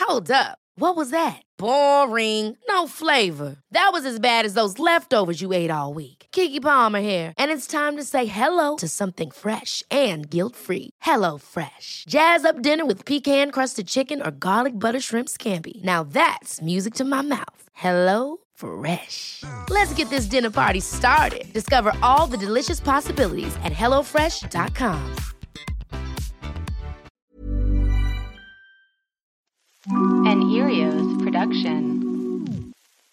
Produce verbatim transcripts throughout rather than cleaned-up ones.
Hold up. What was that? Boring. No flavor. That was as bad as those leftovers you ate all week. Keke Palmer here, and it's time to say hello to something fresh and guilt-free. Hello Fresh. Jazz up dinner with pecan-crusted chicken or garlic butter shrimp scampi. Now that's music to my mouth. Hello Fresh. Let's get this dinner party started. Discover all the delicious possibilities at hello fresh dot com. An Erios production.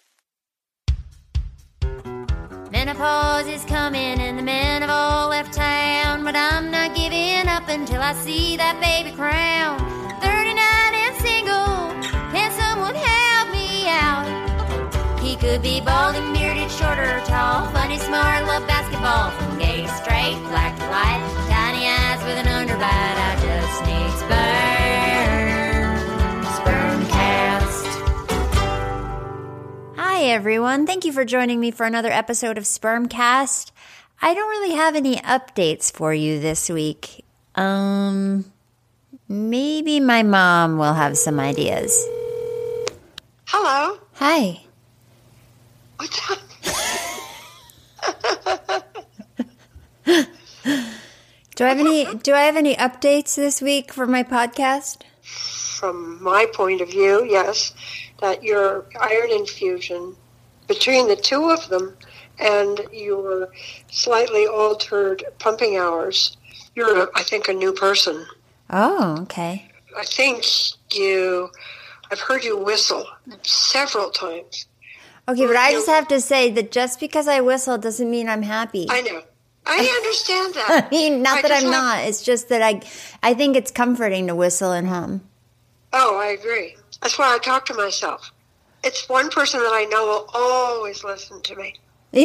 Menopause is coming and the men have all left town, but I'm not giving up until I see that baby crown. thirty-nine and single, can someone help me out? He could be balding, bearded, short or tall, funny, smart, love basketball, from gay to straight, black to white, tiny eyes with an underbite. I just need sperm, Spermcast. Hi everyone, thank you for joining me for another episode of Spermcast. I don't really have any updates for you this week. Um, maybe my mom will have some ideas. Hello. Hi. What's up? Do I have any do I have any updates this week for my podcast? From my point of view, yes, that your iron infusion, between the two of them and your slightly altered pumping hours, you're, I think, a new person. Oh, okay. I think you, I've heard you whistle several times. Okay, but I just have to say that just because I whistle doesn't mean I'm happy. I know. I understand that. I mean, not I that I'm have, not. It's just that I, I think it's comforting to whistle and hum. Oh, I agree. That's why I talk to myself. It's one person that I know will always listen to me.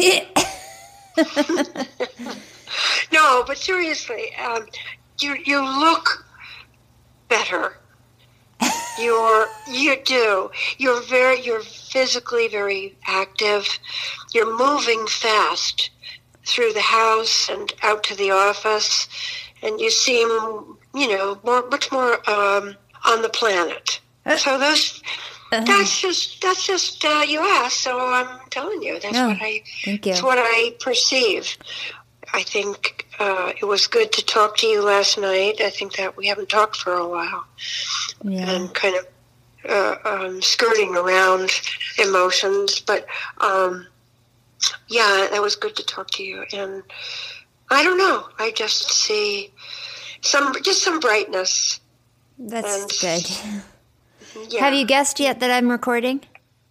No, but seriously, um, you you look better. You're you do. You're very you're physically very active. You're moving fast through the house and out to the office, and you seem, you know, more much more um, on the planet. So those uh-huh. that's just that's just uh, you asked, so I'm telling you that's oh, what I thank you. That's what I perceive. I think uh, it was good to talk to you last night. I think that we haven't talked for a while, yeah. and kind of uh, um, skirting around emotions, but. Um, Yeah, that was good to talk to you. And I don't know. I just see some, just some brightness. That's and, good. Yeah. Have you guessed yet that I'm recording?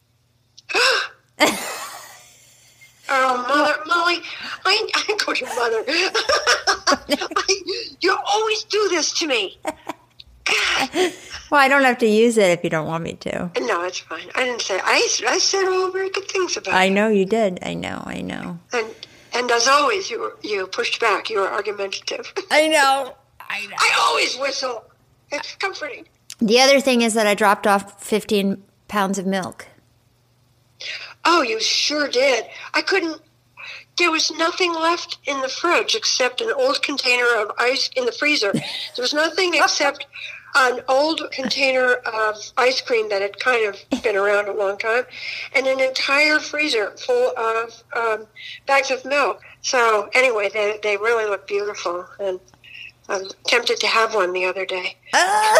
Oh, Mother, Molly, I, I go to Mother. I, you always do this to me. God. Well, I don't have to use it if you don't want me to. No, it's fine. I didn't say. I, I said all very good things about it. I know you did. I know. I know. And and as always, you were, you pushed back. You were argumentative. I know. I know. I always whistle. It's comforting. The other thing is that I dropped off fifteen pounds of milk. Oh, you sure did. I couldn't. There was nothing left in the fridge except an old container of ice in the freezer. There was nothing except an old container of ice cream that had kind of been around a long time, and an entire freezer full of um, bags of milk. So anyway, they they really look beautiful, and I'm tempted to have one the other day. Uh.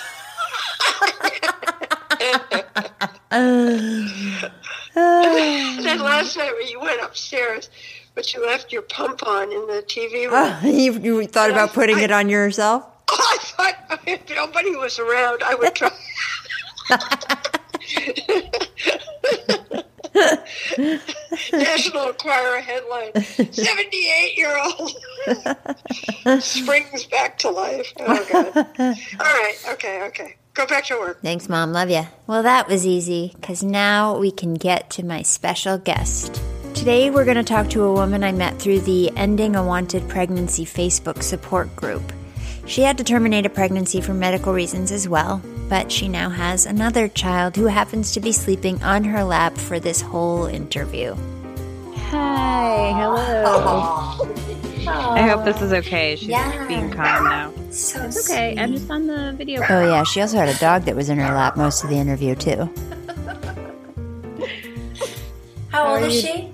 Then last night when you went upstairs, but you left your pump on in the T V room. Uh, you, you thought about I, putting I, it on yourself? Oh, I thought if nobody was around, I would try. National Enquirer headline, seventy-eight-year-old springs back to life. Oh, God. All right. Okay, okay. Go back to work. Thanks, Mom. Love you. Well, that was easy, because now we can get to my special guest. Today, we're going to talk to a woman I met through the Ending Unwanted Pregnancy Facebook support group. She had to terminate a pregnancy for medical reasons as well, but she now has another child who happens to be sleeping on her lap for this whole interview. Hi, hello. Oh. I hope this is okay. She's Yeah. being calm now. So It's okay. sweet. I'm just on the video. Oh, yeah. She also had a dog that was in her lap most of the interview, too. How old is she?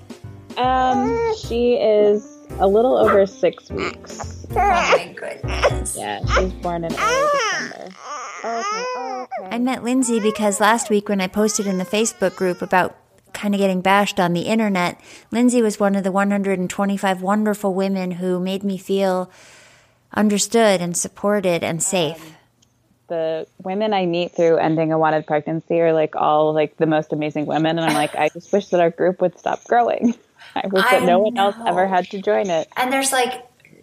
Um, she is a little over six weeks. Oh my goodness. Yeah, she was born in early December. Okay, oh, okay. I met Lindsay because last week when I posted in the Facebook group about kind of getting bashed on the internet, Lindsay was one of the one hundred twenty-five wonderful women who made me feel understood and supported and safe. The women I meet through ending a wanted pregnancy are like all like the most amazing women, and I'm like, I just wish that our group would stop growing. I wish that I no one know. else ever had to join it. And there's like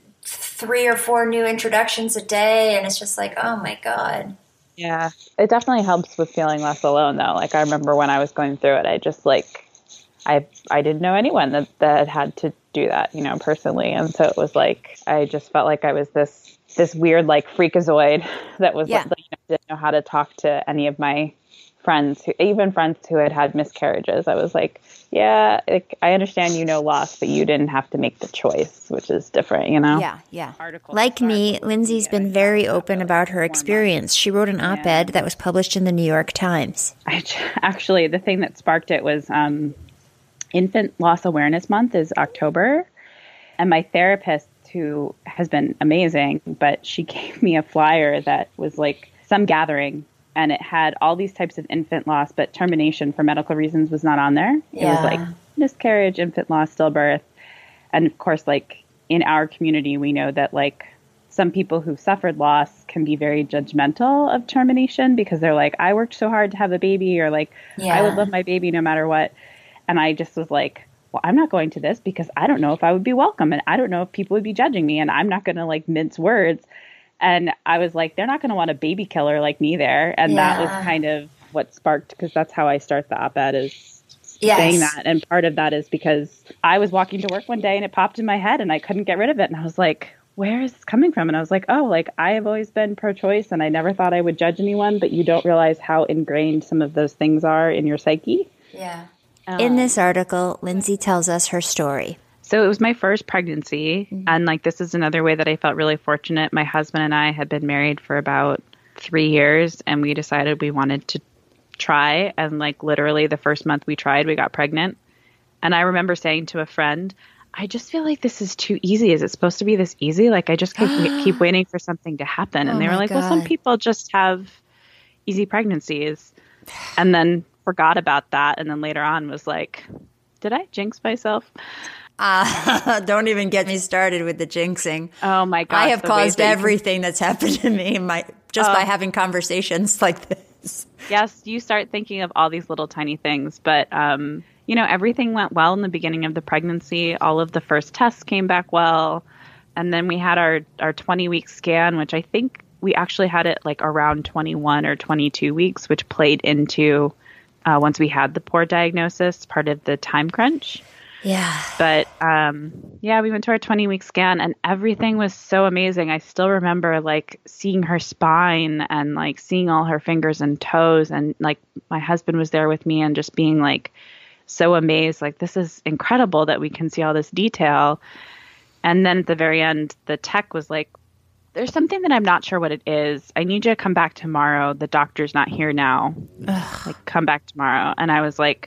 three or four new introductions a day, and it's just like, oh my God. Yeah, it definitely helps with feeling less alone, though. Like I remember when I was going through it, I just like I I didn't know anyone that that had to do that, you know, personally, and so it was like I just felt like I was this this weird like freakazoid that was Yeah. like, you know, didn't know how to talk to any of my friends, who, even friends who had had miscarriages. I was like, yeah, like, I understand you know loss, but you didn't have to make the choice, which is different, you know? Yeah, yeah. Like me, Lindsay's been very open about her experience. She wrote an op-ed that was published in the New York Times. I j- actually, the thing that sparked it was um, Infant Loss Awareness Month is October, and my therapist, who has been amazing, but she gave me a flyer that was like some gathering, and it had all these types of infant loss, but termination for medical reasons was not on there. It Yeah. was like miscarriage, infant loss, stillbirth. And of course, like in our community, we know that like some people who suffered loss can be very judgmental of termination because they're like, I worked so hard to have a baby, or like, Yeah. I would love my baby no matter what. And I just was like, well, I'm not going to this because I don't know if I would be welcome, and I don't know if people would be judging me, and I'm not going to like mince words. And I was like, they're not going to want a baby killer like me there. And that was Yeah. kind of what sparked, because that's how I start the op-ed, is Yes. saying that. And part of that is because I was walking to work one day and it popped in my head and I couldn't get rid of it. And I was like, where is this coming from? And I was like, oh, like I have always been pro-choice and I never thought I would judge anyone, but you don't realize how ingrained some of those things are in your psyche. Yeah. In this article, Lindsay tells us her story. So it was my first pregnancy. Mm-hmm. And like, this is another way that I felt really fortunate. My husband and I had been married for about three years and we decided we wanted to try. And like, literally the first month we tried, we got pregnant. And I remember saying to a friend, I just feel like this is too easy. Is it supposed to be this easy? Like, I just keep, keep waiting for something to happen. And Oh they were my like, well, some God. people just have easy pregnancies. And then forgot about that. And then later on was like, did I jinx myself? Uh, don't even get me started with the jinxing. Oh my God. I have caused everything that's happened to me my, just Oh. by having conversations like this. Yes, you start thinking of all these little tiny things. But, um, you know, everything went well in the beginning of the pregnancy. All of the first tests came back well. And then we had our, our twenty-week scan, which I think we actually had it like around twenty-one or twenty-two weeks, which played into uh, once we had the poor diagnosis, part of the time crunch. Yeah. But um, yeah, we went to our twenty-week scan and everything was so amazing. I still remember like seeing her spine and like seeing all her fingers and toes. And like my husband was there with me and just being like so amazed. Like, this is incredible that we can see all this detail. And then at the very end, the tech was like, there's something that I'm not sure what it is. I need you to come back tomorrow. The doctor's not here now. Like, come back tomorrow. And I was like,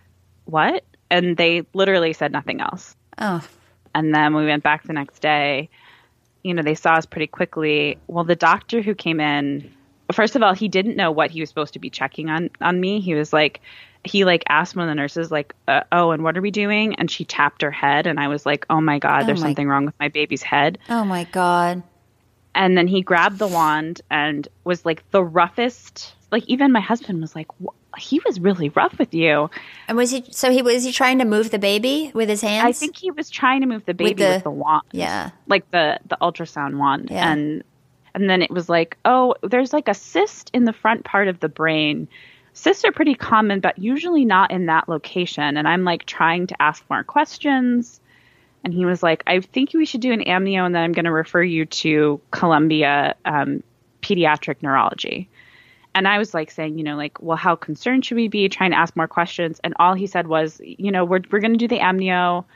what? And they literally said nothing else. Oh. And then we went back the next day. You know, they saw us pretty quickly. Well, the doctor who came in, first of all, he didn't know what he was supposed to be checking on, on me. He was like, he like asked one of the nurses, like, uh, oh, and what are we doing? And she tapped her head. And I was like, oh my God, Oh there's my- something wrong with my baby's head. Oh my God. And then he grabbed the wand and was like the roughest. Like, even my husband was like, "Wha- he was really rough with you. And was he, so he, was he trying to move the baby with his hands? I think he was trying to move the baby with the- the, the wand. Yeah. Like the, the ultrasound wand. Yeah. And and then it was like, oh, there's like a cyst in the front part of the brain. Cysts are pretty common, but usually not in that location. And I'm like trying to ask more questions. And he was like, I think we should do an amnio, and then I'm going to refer you to Columbia um, Pediatric Neurology. And I was like saying, you know, like, well, how concerned should we be? Trying to ask more questions. And all he said was, you know, we're we're going to do the amnio.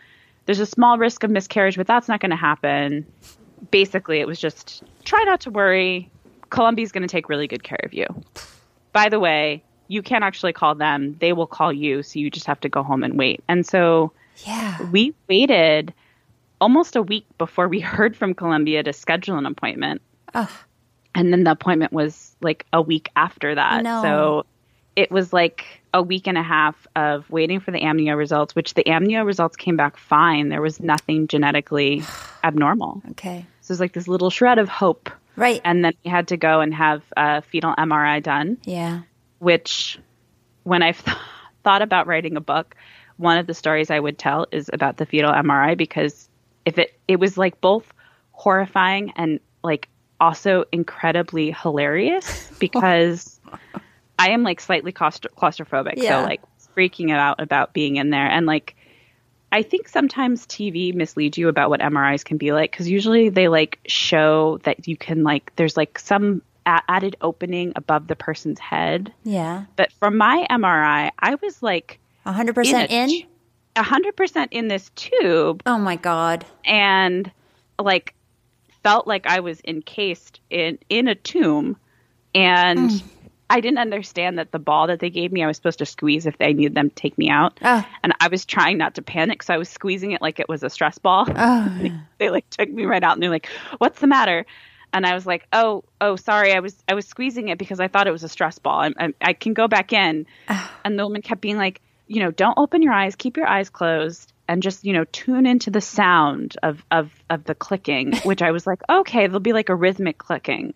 there's a small risk of miscarriage, but that's not going to happen. Basically, it was just try not to worry. Columbia's going to take really good care of you. By the way, you can't actually call them. They will call you. So you just have to go home and wait. And so yeah, we waited almost a week before we heard from Columbia to schedule an appointment. Ugh. And then the appointment was like a week after that. No. So it was like a week and a half of waiting for the amnio results, which the amnio results came back fine. There was nothing genetically abnormal. Okay. So it was like this little shred of hope. Right. And then we had to go and have a fetal M R I done. Yeah. Which, when I've th- thought about writing a book, one of the stories I would tell is about the fetal M R I, because if it, it was like both horrifying and like also incredibly hilarious, because I am like slightly claustro- claustrophobic. Yeah. So like freaking out about being in there. And like, I think sometimes T V misleads you about what M R Is can be like, because usually they like show that you can like, there's like some a- added opening above the person's head. Yeah. But from my M R I, I was like one hundred percent in? in? one hundred percent in this tube. Oh my God. And like felt like I was encased in, in a tomb. And mm. I didn't understand that the ball that they gave me, I was supposed to squeeze if they needed them to take me out. Oh. And I was trying not to panic, so I was squeezing it like it was a stress ball. Oh. they, they like took me right out and they're like, "What's the matter?" And I was like, "Oh, oh, sorry. I was I was squeezing it because I thought it was a stress ball. I, I, I can go back in." Oh. And the woman kept being like, "You know, don't open your eyes. Keep your eyes closed, and just, you know, tune into the sound of of of the clicking." Which I was like, "Okay, there'll be like a rhythmic clicking."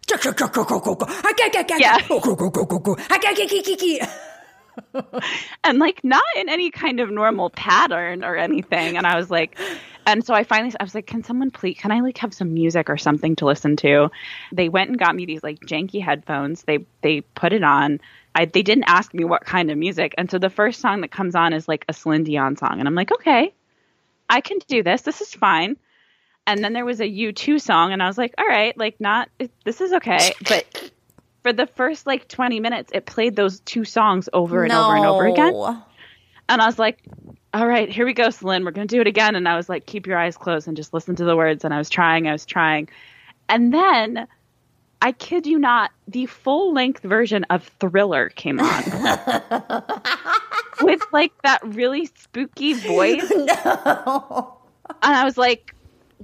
Yeah. And like not in any kind of normal pattern or anything. And I was like, and so I finally, I was like, can someone please, can I like have some music or something to listen to? They went and got me these like janky headphones. They, they put it on. I, they didn't ask me what kind of music. And so the first song that comes on is like a Celine Dion song. And I'm like, okay, I can do this. This is fine. And then there was a U two song, and I was like, all right, like not, it, this is okay. But for the first like twenty minutes, it played those two songs over and no. over and over again. And I was like, all right, here we go, Celine, we're going to do it again. And I was like, keep your eyes closed and just listen to the words. And I was trying, I was trying. And then, I kid you not, the full length version of Thriller came on. With like that really spooky voice. No. And I was like,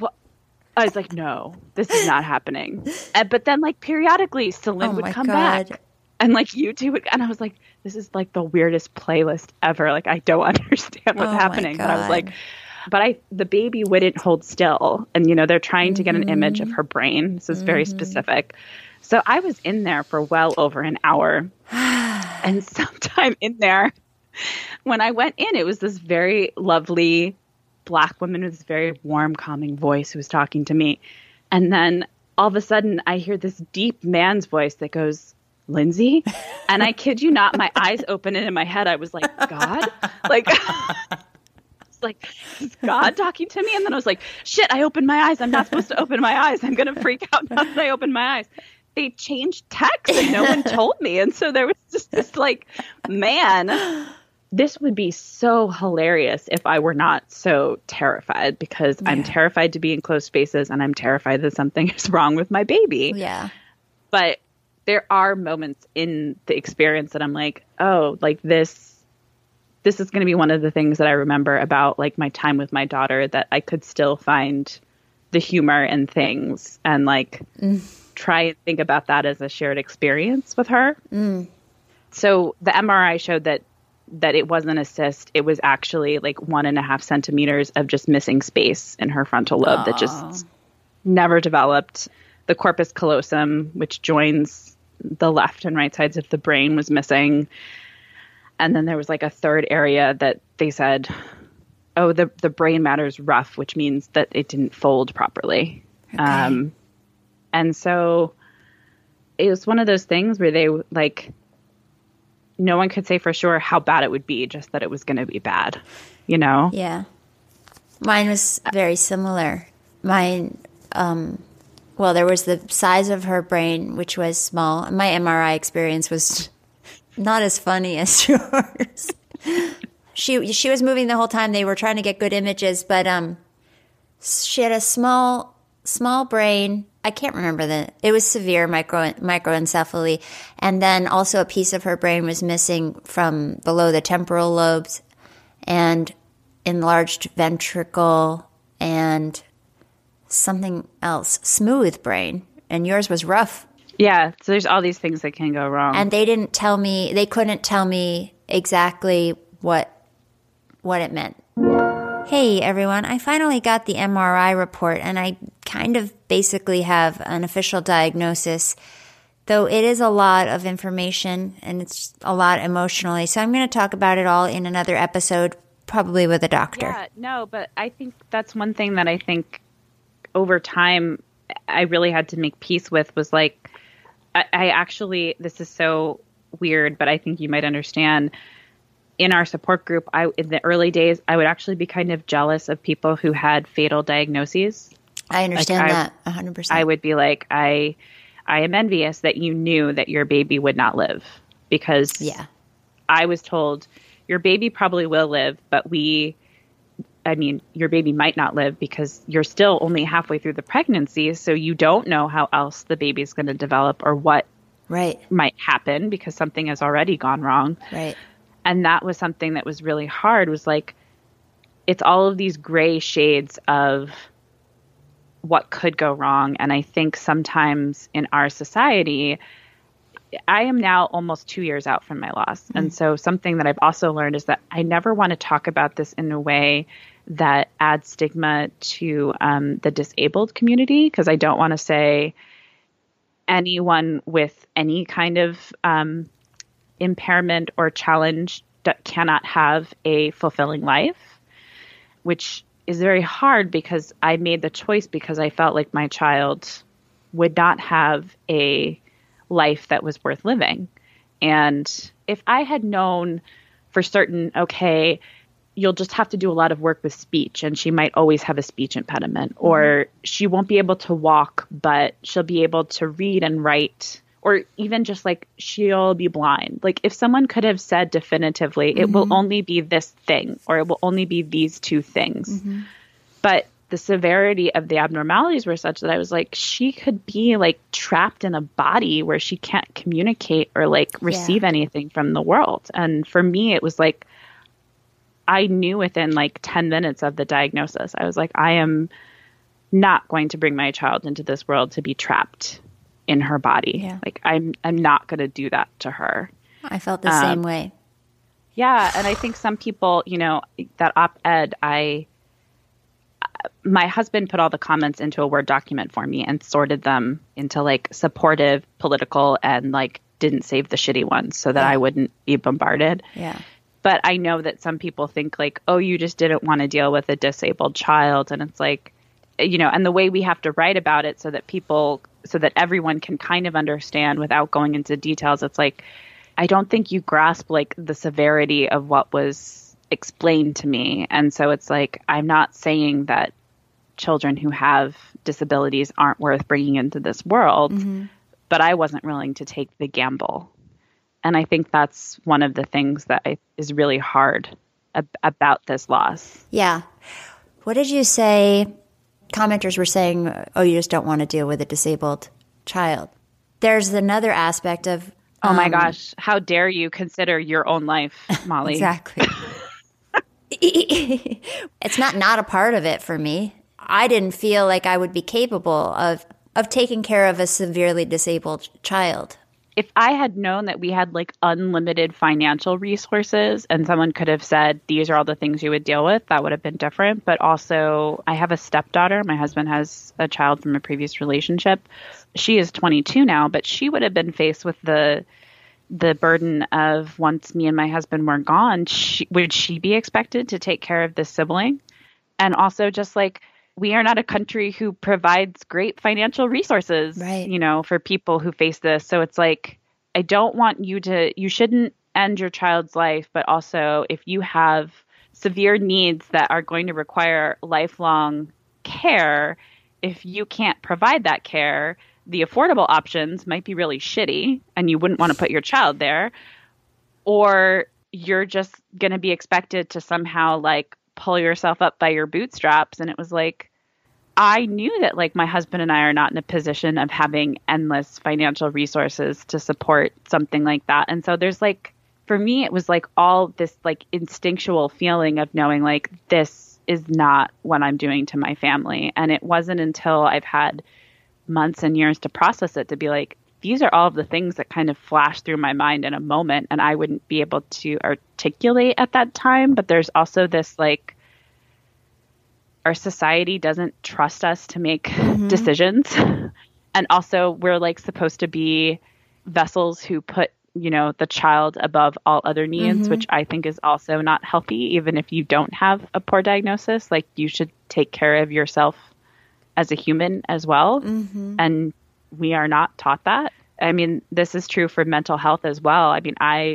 I was like, no, this is not happening. And, but then, like, periodically, Celine oh would my come God. back. And, like, you two would. And I was like, this is, like, the weirdest playlist ever. Like, I don't understand what's oh happening. But I was like, but I, the baby wouldn't hold still. And, you know, they're trying to get an image of her brain. So it's very Mm-hmm. specific. So I was in there for well over an hour. And sometime in there, when I went in, it was this very lovely Black woman with this very warm, calming voice who was talking to me. And then all of a sudden I hear this deep man's voice that goes, Lindsay? And I kid you not, my eyes open, and in my head I was like, God? Like, it's like, is God talking to me? And then I was like, shit, I opened my eyes. I'm not supposed to open my eyes. I'm going to freak out now that I open my eyes. They changed text and no one told me. And so there was just this like, man, this would be so hilarious if I were not so terrified, because yeah. I'm terrified to be in closed spaces and I'm terrified that something is wrong with my baby. Yeah. But there are moments in the experience that I'm like, oh, like this, this is going to be one of the things that I remember about like my time with my daughter, that I could still find the humor in things and like mm. try and think about that as a shared experience with her. Mm. So the M R I showed that that it wasn't a cyst. It was actually like one and a half centimeters of just missing space in her frontal lobe. Aww. That just never developed. The corpus callosum, which joins the left and right sides of the brain, was missing. And then there was like a third area that they said, oh, the, the brain matter's rough, which means that it didn't fold properly. Okay. Um, and so it was one of those things where they like, no one could say for sure how bad it would be, just that it was going to be bad, you know? Yeah. Mine was very similar. Mine, um, well, there was the size of her brain, which was small. My M R I experience was not as funny as yours. she she was moving the whole time. They were trying to get good images, but um, she had a small small brain. I can't remember the. It was severe micro microencephaly, and then also a piece of her brain was missing from below the temporal lobes, and enlarged ventricle, and something else. Smooth brain, and yours was rough. Yeah, so there's all these things that can go wrong. And they didn't tell me. They couldn't tell me exactly what what it meant. Hey everyone, I finally got the M R I report and I kind of basically have an official diagnosis, though it is a lot of information and it's a lot emotionally. So I'm going to talk about it all in another episode, probably with a doctor. Yeah, no, but I think that's one thing that I think over time I really had to make peace with was like, I, I actually, this is so weird, but I think you might understand. In our support group, I in the early days, I would actually be kind of jealous of people who had fatal diagnoses. I understand like that one hundred percent. I would be like, I, I am envious that you knew that your baby would not live because yeah. I was told your baby probably will live, but we, I mean, your baby might not live because you're still only halfway through the pregnancy, so you don't know how else the baby's going to develop or what right. might happen because something has already gone wrong. Right. And that was something that was really hard, was like, it's all of these gray shades of what could go wrong. And I think sometimes in our society, I am now almost two years out from my loss. Mm-hmm. And so something that I've also learned is that I never want to talk about this in a way that adds stigma to um, the disabled community, because I don't want to say anyone with any kind of um impairment or challenge that cannot have a fulfilling life, which is very hard because I made the choice because I felt like my child would not have a life that was worth living. And if I had known for certain, okay, you'll just have to do a lot of work with speech and she might always have a speech impediment, mm-hmm. or she won't be able to walk, but she'll be able to read and write, or even just like she'll be blind. Like if someone could have said definitively, mm-hmm. it will only be this thing, or it will only be these two things. Mm-hmm. But the severity of the abnormalities were such that I was like, she could be like trapped in a body where she can't communicate or like receive yeah. anything from the world. And for me, it was like, I knew within like ten minutes of the diagnosis, I was like, I am not going to bring my child into this world to be trapped in her body. Yeah. Like I'm, I'm not going to do that to her. I felt the um, same way. Yeah. And I think some people, you know, that op-ed, I, my husband put all the comments into a Word document for me and sorted them into like supportive, political, and like didn't save the shitty ones so that yeah. I wouldn't be bombarded. Yeah. But I know that some people think like, oh, you just didn't want to deal with a disabled child. And it's like, you know, and the way we have to write about it so that people, so that everyone can kind of understand without going into details. It's like, I don't think you grasp like the severity of what was explained to me. And so it's like, I'm not saying that children who have disabilities aren't worth bringing into this world, mm-hmm. but I wasn't willing to take the gamble. And I think that's one of the things that I, is really hard ab- about this loss. Yeah. What did you say? Commenters were saying, oh, you just don't want to deal with a disabled child. There's another aspect of... Um, oh my gosh, how dare you consider your own life, Molly? Exactly. It's not not a part of it for me. I didn't feel like I would be capable of, of taking care of a severely disabled child. If I had known that we had like unlimited financial resources and someone could have said, these are all the things you would deal with, that would have been different. But also I have a stepdaughter. My husband has a child from a previous relationship. She is twenty-two now, but she would have been faced with the the burden of once me and my husband were gone, she, would she be expected to take care of this sibling? And also just like, we are not a country who provides great financial resources, right. you know, for people who face this. So it's like, I don't want you to, you shouldn't end your child's life, but also if you have severe needs that are going to require lifelong care, if you can't provide that care, the affordable options might be really shitty and you wouldn't want to put your child there. Or you're just going to be expected to somehow like pull yourself up by your bootstraps. And it was like, I knew that like my husband and I are not in a position of having endless financial resources to support something like that. And so there's like, for me, it was like all this like instinctual feeling of knowing like this is not what I'm doing to my family. And it wasn't until I've had months and years to process it to be like, these are all of the things that kind of flash through my mind in a moment, and I wouldn't be able to articulate at that time. But there's also this like, our society doesn't trust us to make mm-hmm. decisions. And also we're like supposed to be vessels who put, you know, the child above all other needs, mm-hmm. which I think is also not healthy. Even if you don't have a poor diagnosis, like you should take care of yourself as a human as well. Mm-hmm. And we are not taught that. I mean, this is true for mental health as well. I mean, I,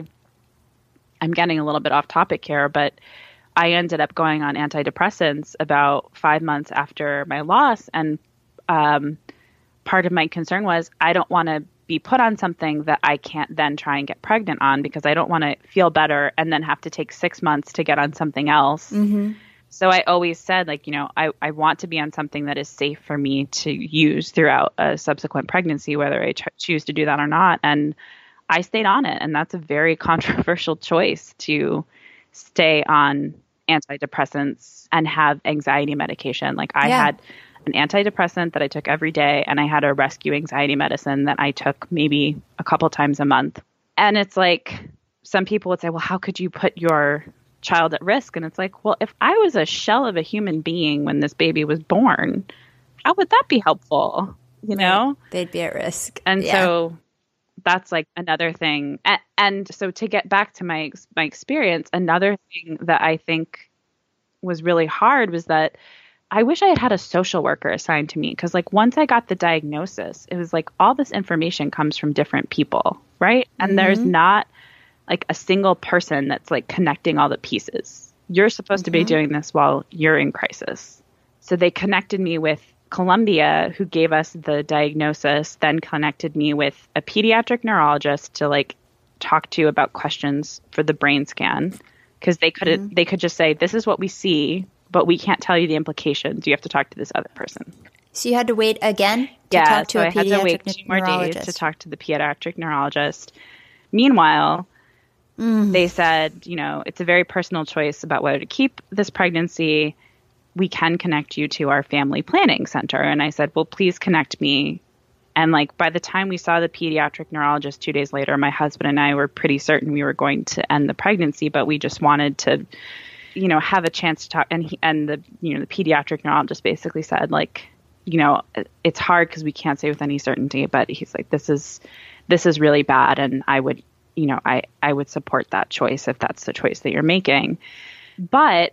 I'm getting a little bit off topic here, but I ended up going on antidepressants about five months after my loss. And um, part of my concern was I don't want to be put on something that I can't then try and get pregnant on, because I don't want to feel better and then have to take six months to get on something else. Mm-hmm. So I always said, like, you know, I, I want to be on something that is safe for me to use throughout a subsequent pregnancy, whether I ch- choose to do that or not. And I stayed on it. And that's a very controversial choice, to stay on antidepressants and have anxiety medication. Like I yeah. had an antidepressant that I took every day, and I had a rescue anxiety medicine that I took maybe a couple times a month. And it's like, some people would say, well, how could you put your child at risk? And it's like, well, if I was a shell of a human being when this baby was born, how would that be helpful? You know, they'd be at risk. And yeah. so that's like another thing. And, and so to get back to my, my experience, another thing that I think was really hard was that I wish I had had a social worker assigned to me. Because like once I got the diagnosis, it was like all this information comes from different people, right? And mm-hmm. there's not like a single person that's like connecting all the pieces. You're supposed mm-hmm. to be doing this while you're in crisis. So they connected me with Columbia, who gave us the diagnosis, then connected me with a pediatric neurologist to like talk to about questions for the brain scan. Because they could mm-hmm. they could just say, this is what we see, but we can't tell you the implications. You have to talk to this other person. So you had to wait again to yeah, talk to so a I pediatric had to wait two more days to talk to the pediatric neurologist. Meanwhile, mm. they said, you know, it's a very personal choice about whether to keep this pregnancy. We can connect you to our family planning center. And I said, well, please connect me. And like by the time we saw the pediatric neurologist two days later, my husband and I were pretty certain we were going to end the pregnancy, but we just wanted to, you know, have a chance to talk. And he, and the, you know, the pediatric neurologist basically said, like, you know, it's hard because we can't say with any certainty, but he's like, this is, this is really bad. And I would, you know, I, I would support that choice if that's the choice that you're making. But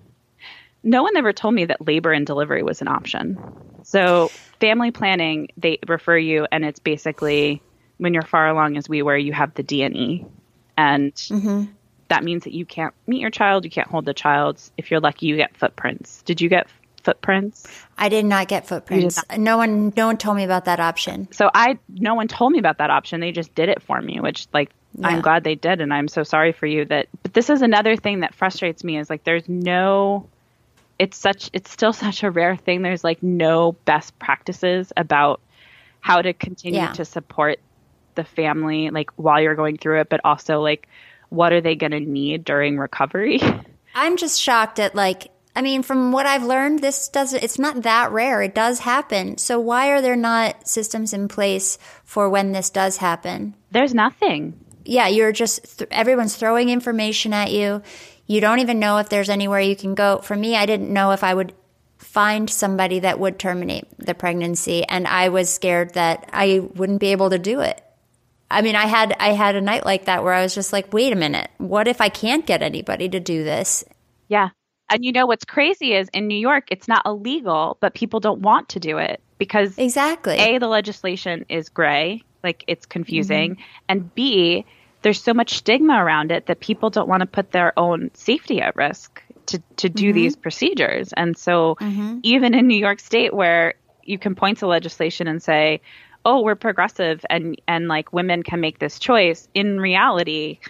no one ever told me that labor and delivery was an option. So family planning, they refer you, and it's basically when you're far along as we were, you have the D N E. And mm-hmm. that means that you can't meet your child, you can't hold the child. If you're lucky, you get footprints. Did you get footprints? I did not get footprints. Not. No one no one told me about that option. So I no one told me about that option. They just did it for me, which like yeah. I'm glad they did, and I'm so sorry for you that but this is another thing that frustrates me is like there's no it's such it's still such a rare thing. There's like no best practices about how to continue yeah. to support the family like while you're going through it, but also like what are they going to need during recovery? I'm just shocked at like I mean, from what I've learned, this doesn't, it's not that rare. It does happen. So why are there not systems in place for when this does happen? There's nothing. Yeah, you're just, th- everyone's throwing information at you. You don't even know if there's anywhere you can go. For me, I didn't know if I would find somebody that would terminate the pregnancy. And I was scared that I wouldn't be able to do it. I mean, I had, I had a night like that where I was just like, wait a minute, what if I can't get anybody to do this? Yeah. And you know what's crazy is in New York, it's not illegal, but people don't want to do it because exactly. A, the legislation is gray, like it's confusing, mm-hmm. and B, there's so much stigma around it that people don't want to put their own safety at risk to, to do mm-hmm. these procedures. And so mm-hmm. even in New York State where you can point to legislation and say, oh, we're progressive and, and like women can make this choice, in reality,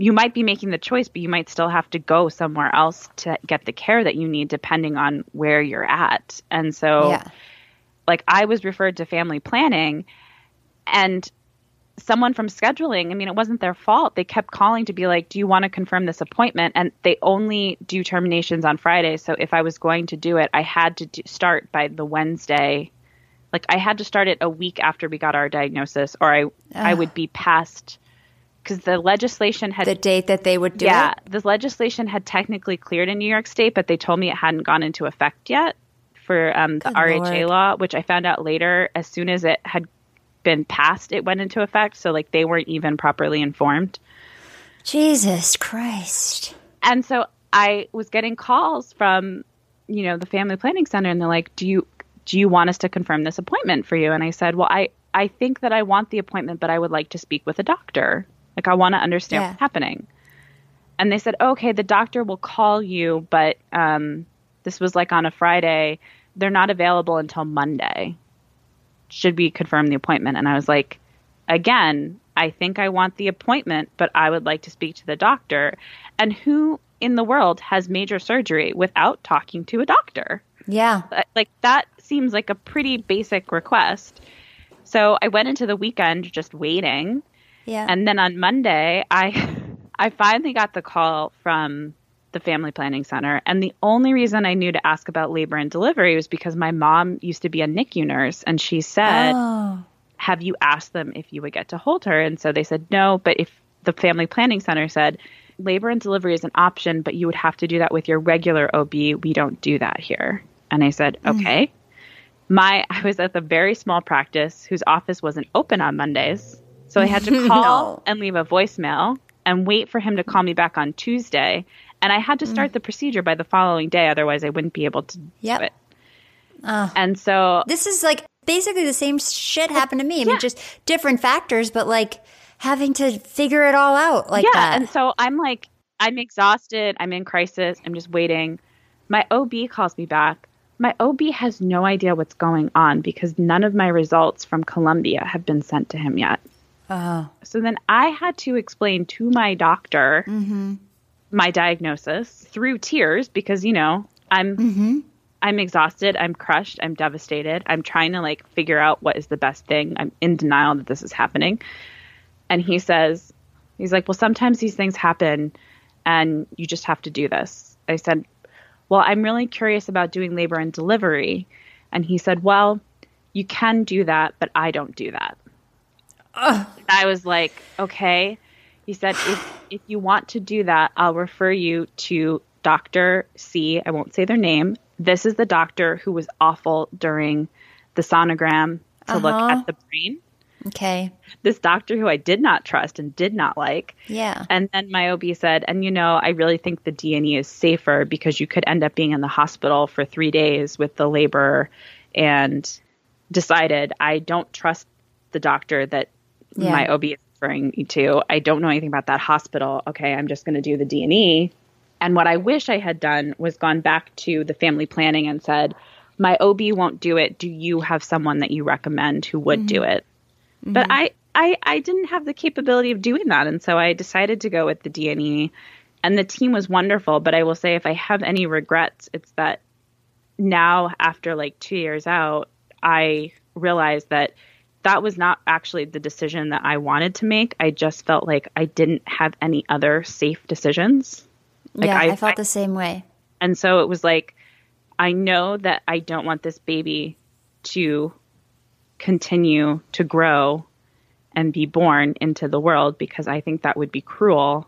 you might be making the choice, but you might still have to go somewhere else to get the care that you need depending on where you're at. And so Yeah. like I was referred to family planning, and someone from scheduling, I mean, it wasn't their fault. They kept calling to be like, do you want to confirm this appointment? And they only do terminations on Fridays. So if I was going to do it, I had to do, start by the Wednesday. Like I had to start it a week after we got our diagnosis, or I, I would be past, because the legislation had The date that they would do yeah, it? the legislation had technically cleared in New York State, but they told me it hadn't gone into effect yet for um, the Good R H A Lord. law, which I found out later. As soon as it had been passed, it went into effect. So like they weren't even properly informed. Jesus Christ. And so I was getting calls from, you know, the family planning center, and they're like, do you do you want us to confirm this appointment for you? And I said, well, I, I think that I want the appointment, but I would like to speak with a doctor. Like I want to understand Yeah. what's happening. And they said, okay, the doctor will call you, but um, this was like on a Friday. They're not available until Monday. Should we confirm the appointment? And I was like, again, I think I want the appointment, but I would like to speak to the doctor. And who in the world has major surgery without talking to a doctor? Yeah. Like that seems like a pretty basic request. So I went into the weekend just waiting. Yeah. And then on Monday, I I finally got the call from the family planning center. And the only reason I knew to ask about labor and delivery was because my mom used to be a N I C U nurse, and she said, Oh. have you asked them if you would get to hold her? And so they said no, but if the family planning center said labor and delivery is an option, but you would have to do that with your regular O B. We don't do that here. And I said, okay. My I was at the very small practice whose office wasn't open on Mondays. So I had to call No. and leave a voicemail and wait for him to call me back on Tuesday. And I had to start the procedure by the following day. Otherwise, I wouldn't be able to Yep. do it. And so This is like basically the same shit happened to me. I mean, just different factors, but like having to figure it all out like yeah. that. And so I'm like, I'm exhausted. I'm in crisis. I'm just waiting. My O B calls me back. My O B has no idea what's going on because none of my results from Columbia have been sent to him yet. Oh. So then I had to explain to my doctor my diagnosis through tears because, you know, I'm I'm exhausted. I'm crushed. I'm devastated. I'm trying to like figure out what is the best thing. I'm in denial that this is happening. And he says, he's like, well, sometimes these things happen and you just have to do this. I said, well, I'm really curious about doing labor and delivery. And he said, well, you can do that, but I don't do that. I was like, okay. He said, if, if you want to do that, I'll refer you to Doctor C. I won't say their name. This is the doctor who was awful during the sonogram to look at the brain. Okay. This doctor who I did not trust and did not like. Yeah. And then my O B said, and you know, I really think the D and E is safer because you could end up being in the hospital for three days with the labor, and decided I don't trust the doctor that Yeah. my O B is referring me to. I don't know anything about that hospital. Okay, I'm just going to do the D and E. And what I wish I had done was gone back to the family planning and said, my O B won't do it. Do you have someone that you recommend who would do it? But I, I, I didn't have the capability of doing that. And so I decided to go with the D and E. And the team was wonderful. But I will say if I have any regrets, it's that now after like two years out, I realized that that was not actually the decision that I wanted to make. I just felt like I didn't have any other safe decisions. Like yeah, I, I felt I- the same way. And so it was like, I know that I don't want this baby to continue to grow and be born into the world because I think that would be cruel.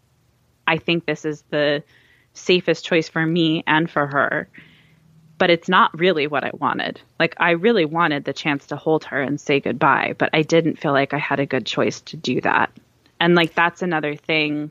I think this is the safest choice for me and for her. But it's not really what I wanted. Like, I really wanted the chance to hold her and say goodbye, but I didn't feel like I had a good choice to do that. And like, that's another thing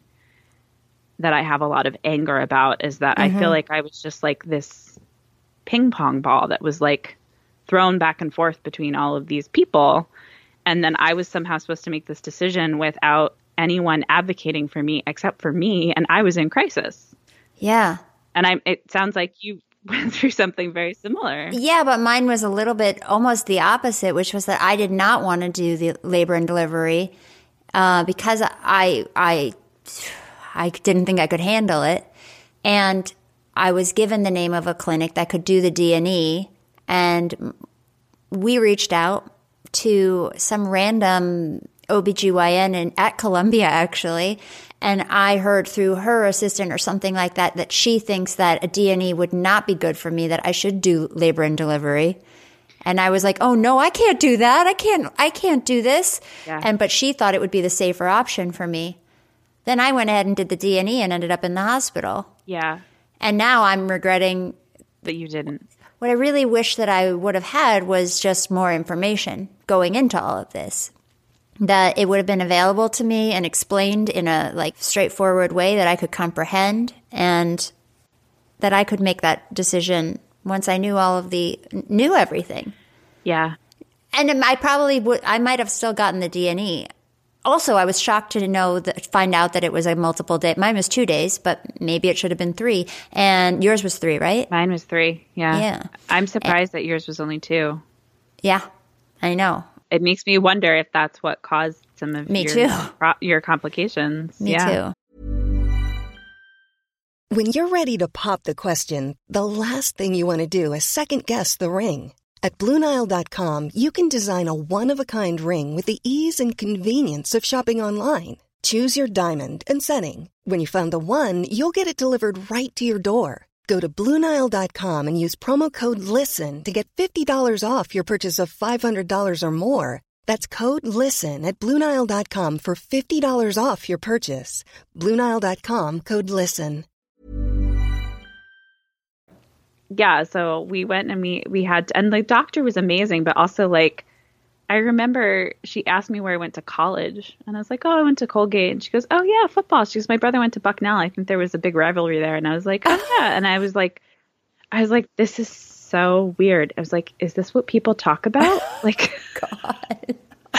that I have a lot of anger about, is that I feel like I was just like this ping pong ball that was like thrown back and forth between all of these people. And then I was somehow supposed to make this decision without anyone advocating for me except for me. And I was in crisis. Yeah. And I, it sounds like you went through something very similar. Yeah, but mine was a little bit almost the opposite, which was that I did not want to do the labor and delivery uh, because I I I didn't think I could handle it. And I was given the name of a clinic that could do the D and E, and we reached out to some random O B G Y N in, at Columbia, actually, and I heard through her assistant or something like that that she thinks that a D and E would not be good for me, that I should do labor and delivery. And I was like, oh, no, I can't do that. I can't I can't do this. Yeah. And but she thought it would be the safer option for me. Then I went ahead and did the D and E and ended up in the hospital. Yeah. And now I'm regretting that you didn't. What I really wish that I would have had was just more information going into all of this. That it would have been available to me and explained in a like straightforward way that I could comprehend, and that I could make that decision once I knew all of the knew everything. Yeah. And I probably would I might have still gotten the D and E. Also, I was shocked to know that find out that it was a multiple day. Mine was two days, but maybe it should have been three. And yours was three, right? Mine was three. Yeah. Yeah. I'm surprised and, that yours was only two. Yeah, I know. It makes me wonder if that's what caused some of me your, too. your complications. Me yeah. too. When you're ready to pop the question, the last thing you want to do is second guess the ring. At Blue Nile dot com, you can design a one-of-a-kind ring with the ease and convenience of shopping online. Choose your diamond and setting. When you find the one, you'll get it delivered right to your door. Go to Blue Nile dot com and use promo code LISTEN to get fifty dollars off your purchase of five hundred dollars or more. That's code LISTEN at Blue Nile dot com for fifty dollars off your purchase. Blue Nile dot com, code LISTEN. Yeah, so we went and we, we had, to, and the doctor was amazing, but also like, I remember she asked me where I went to college, and I was like, oh, I went to Colgate. And she goes, oh yeah, football. She goes, my brother went to Bucknell. I think there was a big rivalry there. And I was like, oh yeah. And I was like, I was like, this is so weird. I was like, is this what people talk about? Like, God.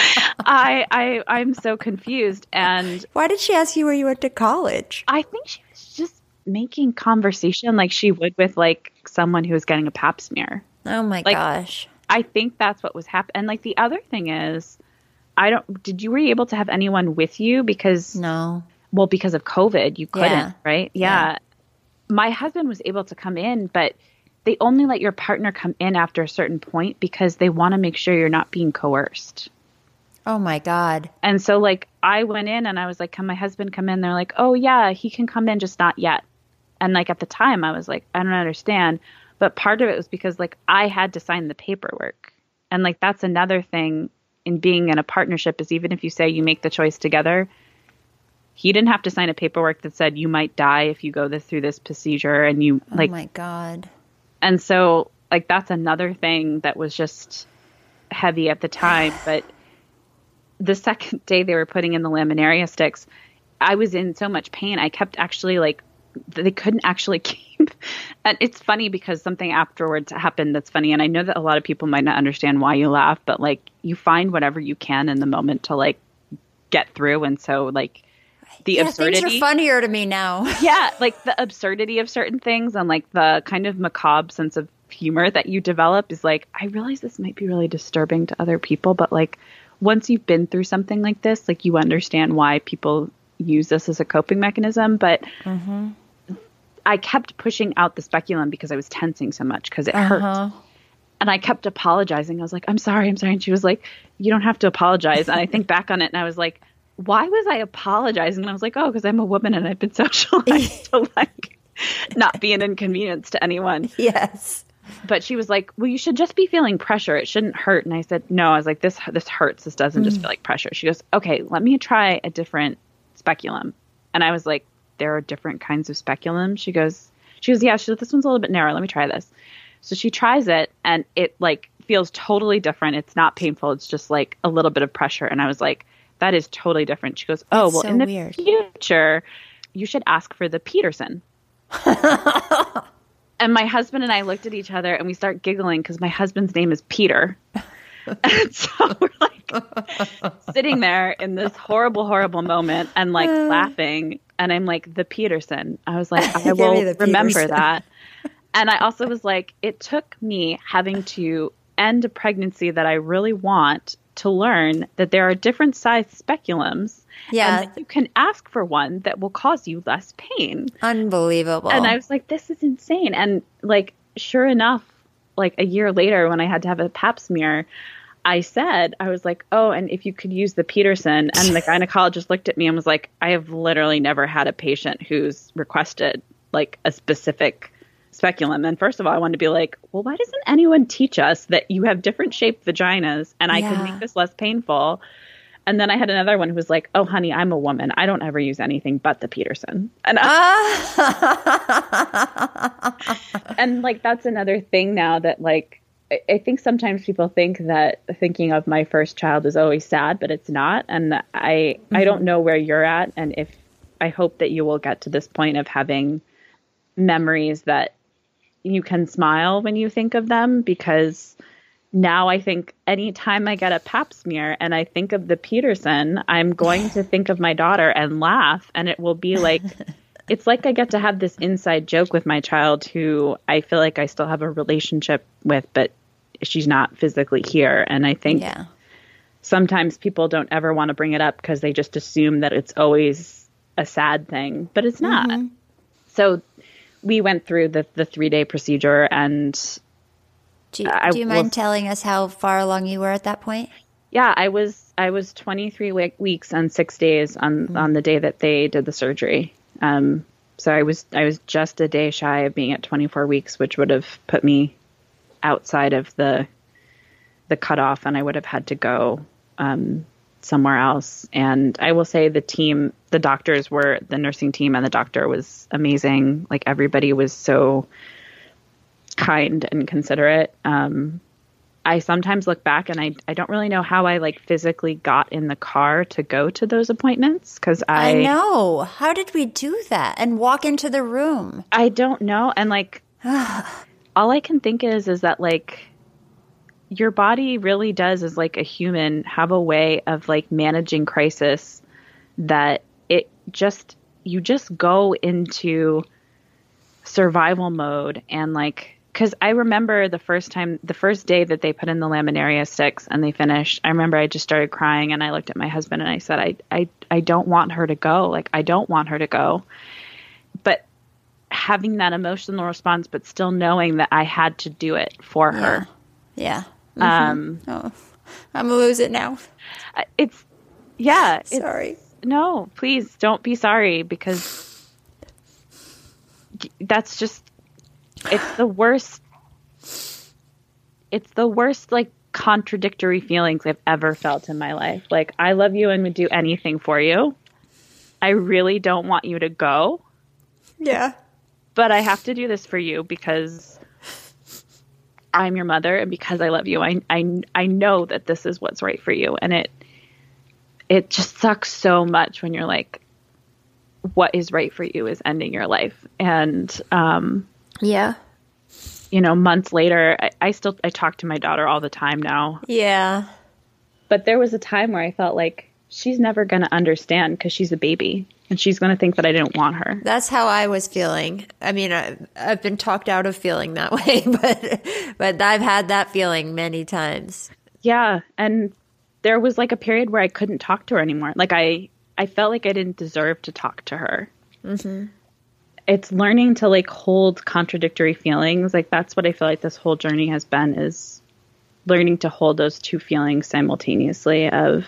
I, I, I'm so confused. And why did she ask you where you went to college? I think she was just making conversation like she would with like someone who was getting a pap smear. Oh my like, gosh. I think that's what was happening. And like the other thing is, I don't, did you, were you able to have anyone with you? Because, no. Well, because of COVID, you couldn't, yeah. right? Yeah. yeah. My husband was able to come in, but they only let your partner come in after a certain point because they want to make sure you're not being coerced. Oh my God. And so like I went in and I was like, can my husband come in? They're like, oh yeah, he can come in, just not yet. And like at the time I was like, I don't understand. But part of it was because like I had to sign the paperwork. And like that's another thing in being in a partnership is even if you say you make the choice together, he didn't have to sign a paperwork that said you might die if you go this through this procedure. And you like, oh my God. And so like that's another thing that was just heavy at the time. But the second day they were putting in the laminaria sticks, I was in so much pain. I kept actually like, they couldn't actually keep. And it's funny because something afterwards happened that's funny. And I know that a lot of people might not understand why you laugh, but like you find whatever you can in the moment to like get through. And so like the yeah, absurdity. Things are funnier to me now. Yeah. Like the absurdity of certain things and like the kind of macabre sense of humor that you develop is like, I realize this might be really disturbing to other people, but like once you've been through something like this, like you understand why people use this as a coping mechanism. But mm-hmm. I kept pushing out the speculum because I was tensing so much because it uh-huh. hurt. And I kept apologizing. I was like, I'm sorry, I'm sorry. And she was like, you don't have to apologize. And I think back on it and I was like, why was I apologizing? And I was like, oh, because I'm a woman and I've been socialized to like not be an inconvenience to anyone. Yes. But she was like, well, you should just be feeling pressure. It shouldn't hurt. And I said, no, I was like, this, this hurts. This doesn't mm. just feel like pressure. She goes, okay, let me try a different speculum. And I was like, there are different kinds of speculum. She goes, she goes, yeah, she goes, this one's a little bit narrow. Let me try this. So she tries it and it like feels totally different. It's not painful. It's just like a little bit of pressure. And I was like, that is totally different. She goes, oh, That's well, so in the weird. future, you should ask for the Peterson. And my husband and I looked at each other and we start giggling because my husband's name is Peter. And so we're like sitting there in this horrible, horrible moment and like laughing. And I'm like, the Peterson. I was like, I will remember that. And I also was like, it took me having to end a pregnancy that I really want to learn that there are different sized speculums. Yeah. And that you can ask for one that will cause you less pain. Unbelievable. And I was like, this is insane. And like, sure enough, like a year later when I had to have a pap smear, I said, I was like, oh, and if you could use the Peterson. And the gynecologist looked at me and was like, I have literally never had a patient who's requested like a specific speculum. And first of all, I wanted to be like, well, why doesn't anyone teach us that you have different shaped vaginas and I Yeah. can make this less painful? And then I had another one who was like, oh, honey, I'm a woman. I don't ever use anything but the Peterson. And I, and like, that's another thing now that like, I, I think sometimes people think that thinking of my first child is always sad, but it's not. And I, mm-hmm. I don't know where you're at. And if I hope that you will get to this point of having memories that you can smile when you think of them, because now I think anytime I get a pap smear and I think of the Peterson, I'm going to think of my daughter and laugh. And it will be like, it's like I get to have this inside joke with my child who I feel like I still have a relationship with, but she's not physically here. And I think Yeah. sometimes people don't ever want to bring it up because they just assume that it's always a sad thing, but it's not. Mm-hmm. So we went through the, the three day procedure and Do you, I do you mind will- telling us how far along you were at that point? yeah, I was, I was twenty-three we- weeks and six days on, mm-hmm. on the day that they did the surgery. Um, so I was, I was just a day shy of being at twenty-four weeks, which would have put me outside of the, the cutoff, and I would have had to go, um, somewhere else. And I will say the team, the doctors were, the nursing team and the doctor was amazing. Like everybody was so kind and considerate. Um, I sometimes look back and I, I don't really know how I like physically got in the car to go to those appointments. Cause I, I know. How did we do that and walk into the room? I don't know. And like, all I can think is, is that like your body really does as like a human have a way of like managing crisis that it just, you just go into survival mode. And like, cause I remember the first time, the first day that they put in the laminaria sticks and they finished, I remember I just started crying and I looked at my husband and I said, I, I, I don't want her to go. Like, I don't want her to go. But having that emotional response, but still knowing that I had to do it for her. Yeah. Mm-hmm. Um, oh, I'm gonna lose it now. It's, yeah. It's, Sorry. No, please don't be sorry, because that's just, it's the worst, it's the worst, like, contradictory feelings I've ever felt in my life. Like, I love you and would do anything for you. I really don't want you to go. Yeah. But I have to do this for you because I'm your mother and because I love you. I, I, I know that this is what's right for you. And it, it just sucks so much when you're like, what is right for you is ending your life. And, um, yeah, you know, months later, I, I still, I talk to my daughter all the time now. Yeah. But there was a time where I felt like she's never going to understand because she's a baby and she's going to think that I didn't want her. That's how I was feeling. I mean, I, I've been talked out of feeling that way, but, but I've had that feeling many times. Yeah. And there was like a period where I couldn't talk to her anymore. Like I, I felt like I didn't deserve to talk to her. Mm-hmm. It's learning to like hold contradictory feelings. Like that's what I feel like this whole journey has been, is learning to hold those two feelings simultaneously of,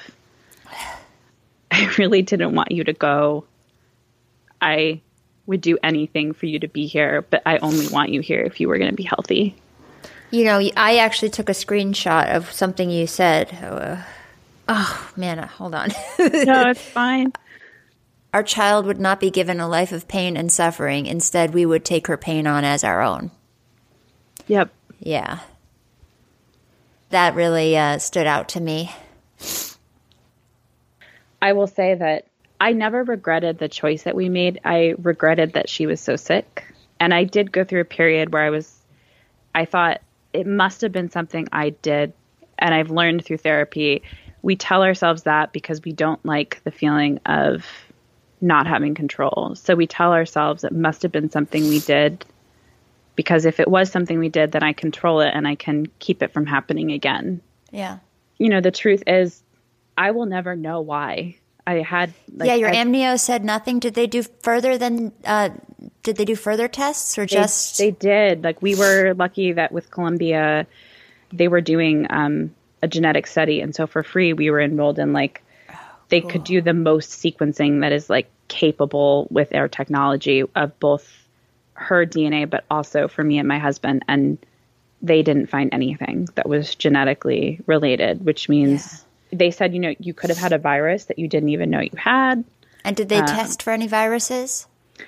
I really didn't want you to go. I would do anything for you to be here, but I only want you here if you were going to be healthy. You know, I actually took a screenshot of something you said. Uh, oh, man, hold on. No, it's fine. Our child would not be given a life of pain and suffering. Instead, we would take her pain on as our own. Yep. Yeah. That really uh, stood out to me. I will say that I never regretted the choice that we made. I regretted that she was so sick. And I did go through a period where I was, I thought it must have been something I did. And I've learned through therapy, we tell ourselves that because we don't like the feeling of not having control. So we tell ourselves it must have been something we did, because if it was something we did, then I control it and I can keep it from happening again. Yeah. you know, the truth is I will never know why. I had like, yeah, your I, amnio said nothing. Did they do further than uh, did they do further tests or they, just they did. Like we were lucky that with Columbia, they were doing um, a genetic study, and so for free we were enrolled in like oh, they cool. could do the most sequencing that is like capable with our technology of both her D N A, but also for me and my husband, and they didn't find anything that was genetically related, which means. Yeah. They said, you know, you could have had a virus that you didn't even know you had. And did they um, test for any viruses?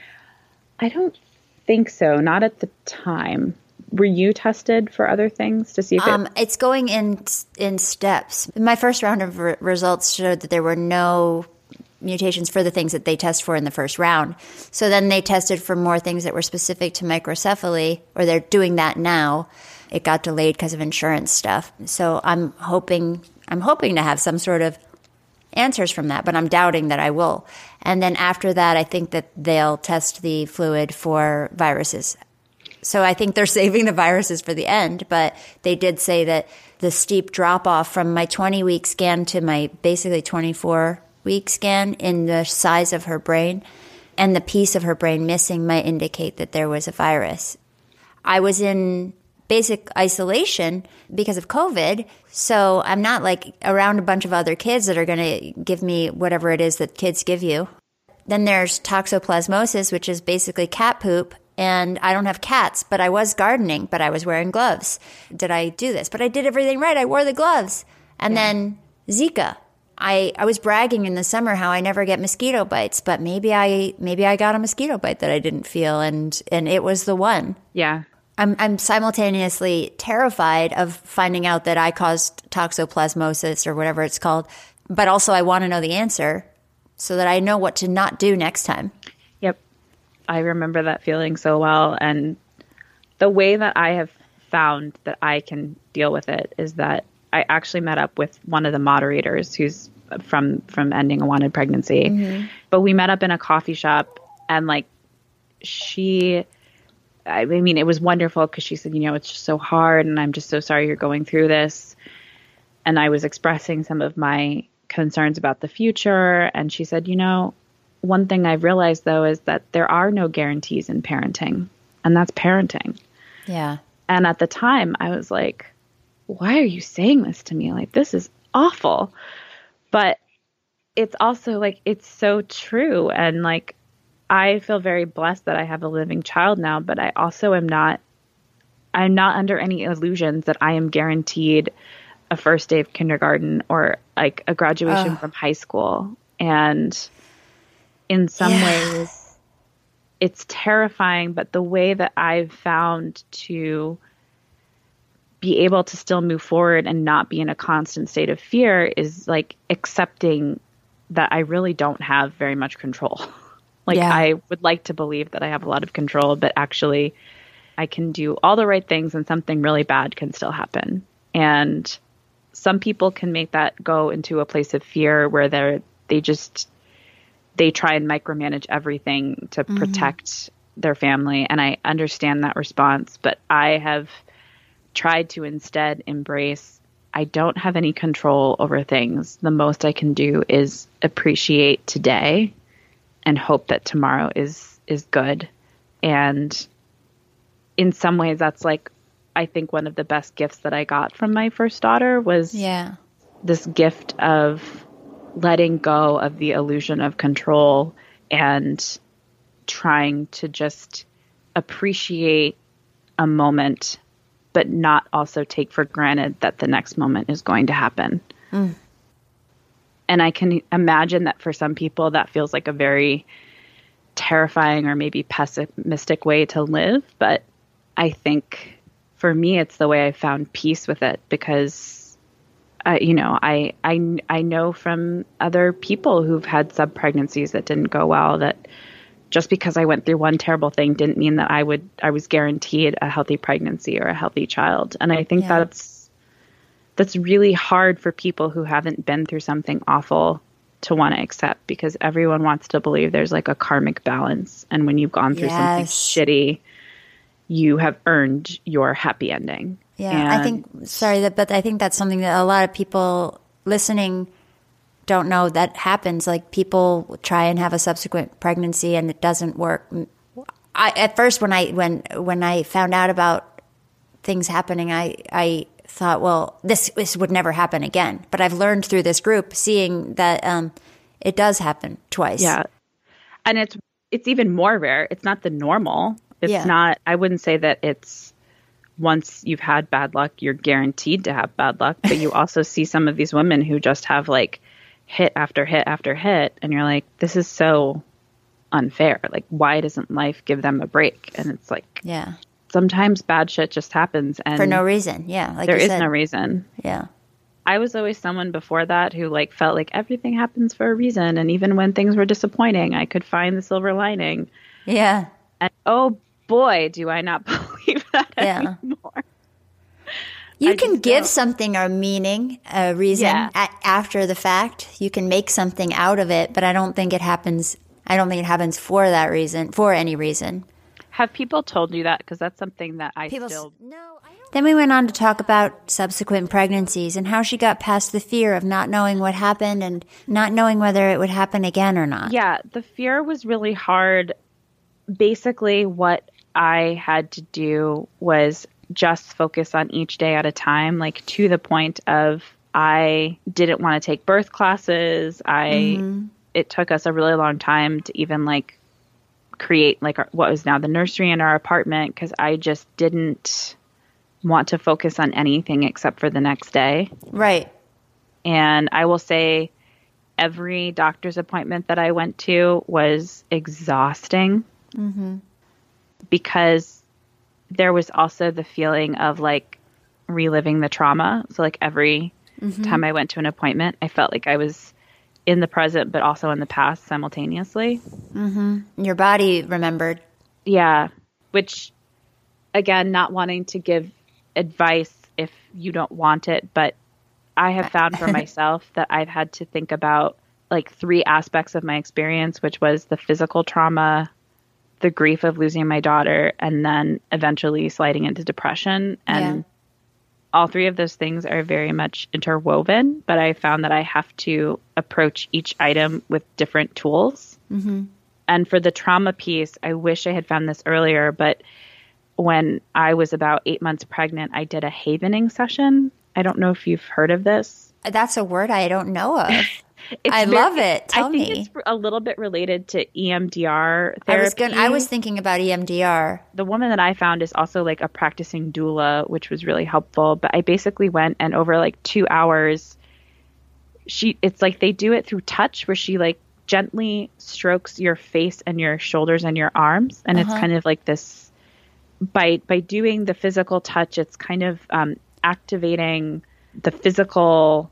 I don't think so. Not at the time. Were you tested for other things to see if um, it... It's going in in steps. My first round of re- results showed that there were no mutations for the things that they test for in the first round. So then they tested for more things that were specific to microcephaly, or they're doing that now. It got delayed because of insurance stuff. So I'm hoping... I'm hoping to have some sort of answers from that, but I'm doubting that I will. And then after that, I think that they'll test the fluid for viruses. So I think they're saving the viruses for the end, but they did say that the steep drop off from my twenty-week scan to my basically twenty-four-week scan in the size of her brain and the piece of her brain missing might indicate that there was a virus. I was in basic isolation because of COVID. So I'm not like around a bunch of other kids that are going to give me whatever it is that kids give you. Then there's toxoplasmosis, which is basically cat poop. And I don't have cats, but I was gardening, but I was wearing gloves. Did I do this? But I did everything right. I wore the gloves. And yeah. then Zika. I, I was bragging in the summer how I never get mosquito bites, but maybe I maybe I got a mosquito bite that I didn't feel, and, and it was the one. Yeah. I'm I'm simultaneously terrified of finding out that I caused toxoplasmosis or whatever it's called, but also I want to know the answer so that I know what to not do next time. Yep. I remember that feeling so well, and the way that I have found that I can deal with it is that I actually met up with one of the moderators who's from from Ending a Wanted Pregnancy. Mm-hmm. But we met up in a coffee shop, and like she I mean, it was wonderful because she said, you know, it's just so hard and I'm just so sorry you're going through this. And I was expressing some of my concerns about the future. And she said, you know, one thing I've realized, though, is that there are no guarantees in parenting. And that's parenting. Yeah. And at the time, I was like, why are you saying this to me? Like, this is awful. But it's also like, it's so true. And like, I feel very blessed that I have a living child now, but I also am not, I'm not under any illusions that I am guaranteed a first day of kindergarten or like a graduation oh. from high school. And in some yeah. ways it's terrifying, but the way that I've found to be able to still move forward and not be in a constant state of fear is like accepting that I really don't have very much control. Like yeah. I would like to believe that I have a lot of control, but actually I can do all the right things and something really bad can still happen. And some people can make that go into a place of fear where they're, they just, they try and micromanage everything to mm-hmm. protect their family. And I understand that response, but I have tried to instead embrace, I don't have any control over things. The most I can do is appreciate today and hope that tomorrow is, is good. And in some ways that's like, I think one of the best gifts that I got from my first daughter was yeah. this gift of letting go of the illusion of control and trying to just appreciate a moment, but not also take for granted that the next moment is going to happen. Mm. And I can imagine that for some people that feels like a very terrifying or maybe pessimistic way to live. But I think for me, it's the way I found peace with it because, uh, you know, I, I, I know from other people who've had sub-pregnancies that didn't go well that just because I went through one terrible thing didn't mean that I would I was guaranteed a healthy pregnancy or a healthy child. And I think yeah. that's that's really hard for people who haven't been through something awful to want to accept, because everyone wants to believe there's like a karmic balance. And when you've gone through yes. something shitty, you have earned your happy ending. Yeah, And I think, sorry, that, but I think that's something that a lot of people listening don't know that happens. Like people try and have a subsequent pregnancy and it doesn't work. I, at first, when I when when I found out about things happening, I I thought, well, this this would never happen again. But I've learned through this group, seeing that um, it does happen twice. Yeah, and it's it's even more rare. It's not the normal. It's Yeah. not. I wouldn't say that it's once you've had bad luck, you're guaranteed to have bad luck. But you also see some of these women who just have like hit after hit after hit, and you're like, this is so unfair. Like, why doesn't life give them a break? And it's like, Yeah. sometimes bad shit just happens, and For no reason. Yeah. Like there you is said. no reason. Yeah. I was always someone before that who like felt like everything happens for a reason, and even when things were disappointing, I could find the silver lining. Yeah. And oh boy, do I not believe that Yeah. anymore. You I can just give don't. something a meaning, a reason Yeah. a- after the fact. You can make something out of it, but I don't think it happens. I don't think it happens for that reason, for any reason. Have people told you that? Because that's something that I People s- still. Then we went on to talk about subsequent pregnancies and how she got past the fear of not knowing what happened and not knowing whether it would happen again or not. Yeah, the fear was really hard. Basically, what I had to do was just focus on each day at a time, like to the point of I didn't want to take birth classes. I it took us a really long time to even like create like our, what was now the nursery in our apartment, because I just didn't want to focus on anything except for the next day. Right. And I will say every doctor's appointment that I went to was exhausting because there was also the feeling of like reliving the trauma. So like every time I went to an appointment, I felt like I was in the present, but also in the past simultaneously. Your body remembered. Yeah. Which again, not wanting to give advice if you don't want it, but I have found for myself that I've had to think about like three aspects of my experience, which was the physical trauma, the grief of losing my daughter, and then eventually sliding into depression. And Yeah. all three of those things are very much interwoven, but I found that I have to approach each item with different tools. Mm-hmm. And for the trauma piece, I wish I had found this earlier, but when I was about eight months pregnant, I did a havening session. I don't know if you've heard of this. That's a word I don't know of. It's I very- love it. Tell I think me. it's a little bit related to E M D R I therapy. was going I was thinking about E M D R. The woman that I found is also like a practicing doula, which was really helpful. But I basically went and over like two hours, she it's like they do it through touch, where she like gently strokes your face and your shoulders and your arms, and it's kind of like this. By by doing the physical touch, it's kind of um, activating the physical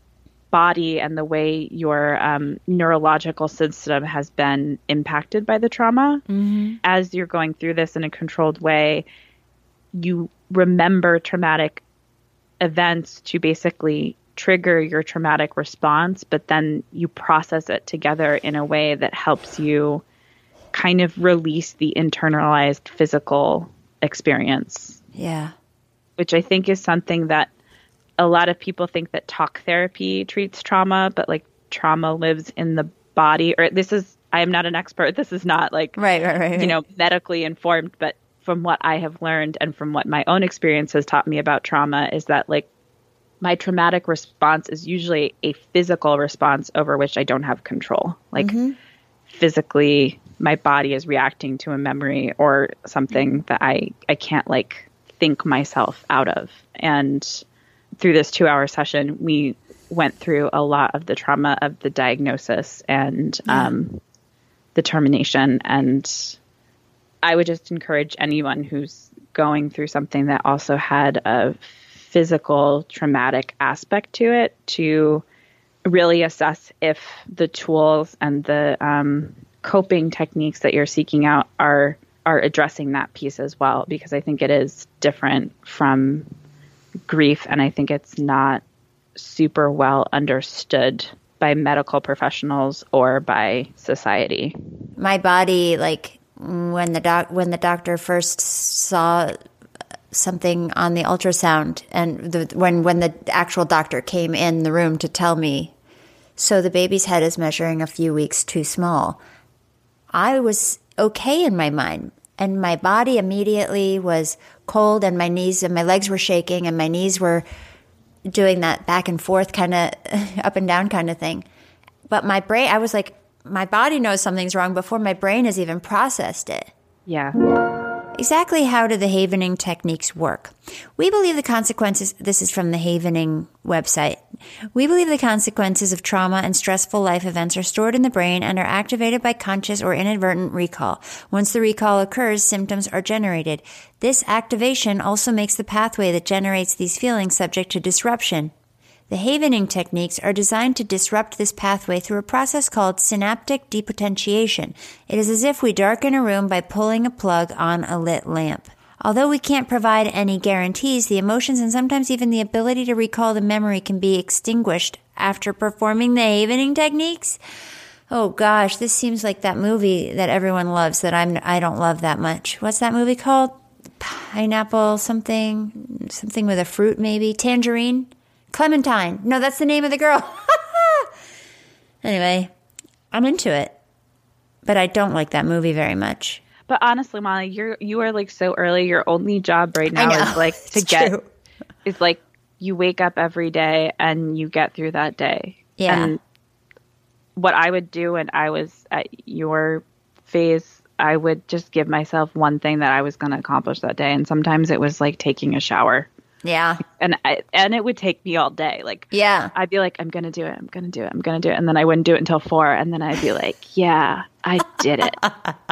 body and the way your um, neurological system has been impacted by the trauma. Mm-hmm. As you're going through this in a controlled way, you remember traumatic events to basically trigger your traumatic response, but then you process it together in a way that helps you kind of release the internalized physical experience. Yeah. Which I think is something that a lot of people think that talk therapy treats trauma, but like trauma lives in the body. Or this is, I am not an expert. This is not like, Right, right, right. you know, medically informed, but from what I have learned and from what my own experience has taught me about trauma is that like my traumatic response is usually a physical response over which I don't have control. Like mm-hmm. physically, my body is reacting to a memory or something that I, I can't like think myself out of. And through this two hour session, we went through a lot of the trauma of the diagnosis and yeah. um, the termination. And I would just encourage anyone who's going through something that also had a physical traumatic aspect to it to really assess if the tools and the um, coping techniques that you're seeking out are are addressing that piece as well, because I think it is different from grief, and I think it's not super well understood by medical professionals or by society. My body, like when the doc when the doctor first saw something on the ultrasound, and the, when when the actual doctor came in the room to tell me, so the baby's head is measuring a few weeks too small, I was okay in my mind, and my body immediately was cold, and my knees and my legs were shaking, and my knees were doing that back and forth kind of up and down kind of thing. But my brain, I was like, my body knows something's wrong before my brain has even processed it. Yeah. Exactly how do the Havening techniques work? We believe the consequences, this is from the Havening website, we believe the consequences of trauma and stressful life events are stored in the brain and are activated by conscious or inadvertent recall. Once the recall occurs, symptoms are generated. This activation also makes the pathway that generates these feelings subject to disruption. The Havening techniques are designed to disrupt this pathway through a process called synaptic depotentiation. It is as if we darken a room by pulling a plug on a lit lamp. Although we can't provide any guarantees, the emotions and sometimes even the ability to recall the memory can be extinguished after performing the Havening techniques. Oh gosh, this seems like that movie that everyone loves that I'm I don't love that much. What's that movie called? Pineapple something, something with a fruit maybe, Tangerine. Clementine. No, that's the name of the girl. Anyway, I'm into it. But I don't like that movie very much. But honestly, Molly, you're you are like so early. Your only job right now is like to get true. is like you wake up every day and you get through that day. Yeah. And what I would do when I was at your phase, I would just give myself one thing that I was going to accomplish that day. And sometimes it was like taking a shower. Yeah. And I, and it would take me all day. Like, yeah. I'd be like, I'm going to do it. I'm going to do it. I'm going to do it. And then I wouldn't do it until four. And then I'd be like, yeah, I did it.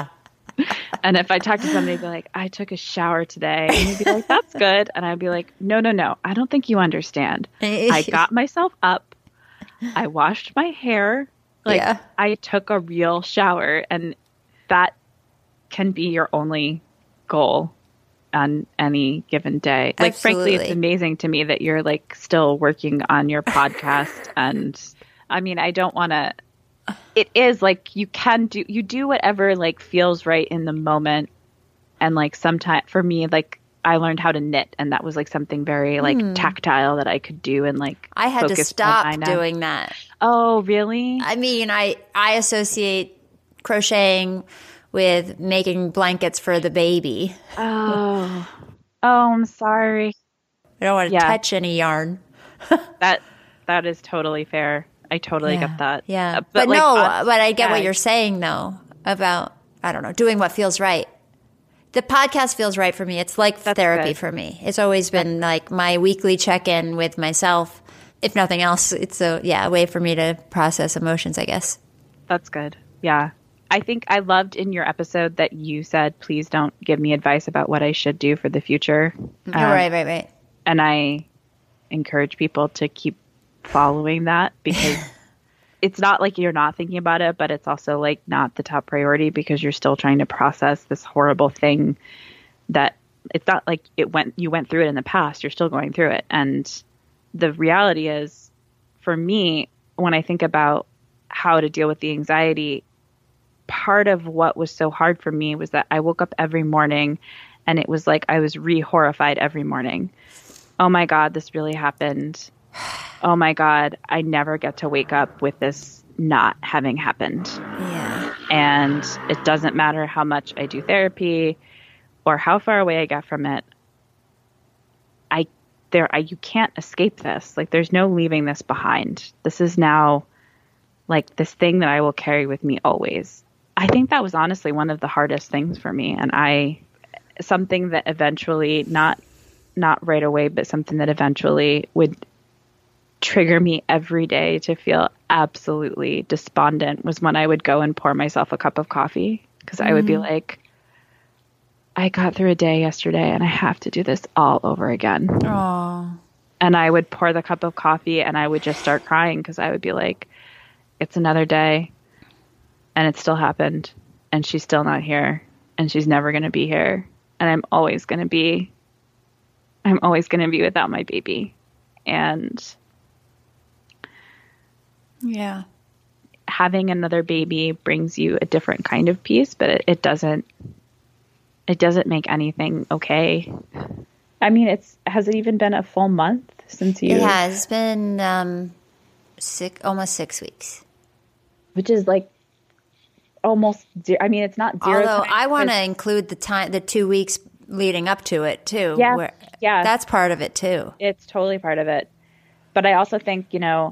And if I talk to somebody, I'd be like, I took a shower today. And he'd be like, that's good. And I'd be like, no, no, no. I don't think you understand. I got myself up. I washed my hair. Like, yeah. I took a real shower. And that can be your only goal on any given day. Like, Absolutely. frankly, it's amazing to me that you're like still working on your podcast. And I mean, I don't want to, it is like you can do, you do whatever like feels right in the moment. And like sometimes for me, like I learned how to knit, and that was like something very like mm. tactile that I could do. And like, I had to stop doing that. Oh, really? I mean, I, I associate crocheting with making blankets for the baby. Oh, oh, I'm sorry. I don't want to yeah. touch any yarn. that that is totally fair. I totally yeah. get that. Yeah, uh, but, but like, no, uh, but I get yeah. what you're saying though about I don't know doing what feels right. The podcast feels right for me. It's like That's therapy good. for me. It's always been like my weekly check-in with myself. If nothing else, it's a yeah a way for me to process emotions, I guess. That's good. Yeah. I think I loved in your episode that you said, please don't give me advice about what I should do for the future. Um, right, right, right. And I encourage people to keep following that because it's not like you're not thinking about it, but it's also like not the top priority because you're still trying to process this horrible thing that it's not like it went, you went through it in the past. You're still going through it. And the reality is for me, when I think about how to deal with the anxiety, part of what was so hard for me was that I woke up every morning and it was like I was re-horrified every morning. Oh my God, this really happened. Oh my God, I never get to wake up with this not having happened. Yeah. And it doesn't matter how much I do therapy or how far away I get from it. I there I you can't escape this. Like there's no leaving this behind. This is now like this thing that I will carry with me always. I think that was honestly one of the hardest things for me. And I, something that eventually, not, not right away, but something that eventually would trigger me every day to feel absolutely despondent was when I would go and pour myself a cup of coffee. Cause mm-hmm. I would be like, I got through a day yesterday and I have to do this all over again. Aww. And I would pour the cup of coffee and I would just start crying. Cause I would be like, it's another day. And it still happened, and she's still not here, and she's never going to be here. And I'm always going to be, I'm always going to be without my baby. And yeah, having another baby brings you a different kind of peace, but it, it doesn't, it doesn't make anything okay. I mean, it's has it even been a full month since you? It has. It's been um, six, almost six weeks. Which is like almost zero. I mean, it's not zero. Although time, I want to include the time, the two weeks leading up to it too. Yeah, where, yeah, that's part of it too. It's totally part of it. But I also think, you know,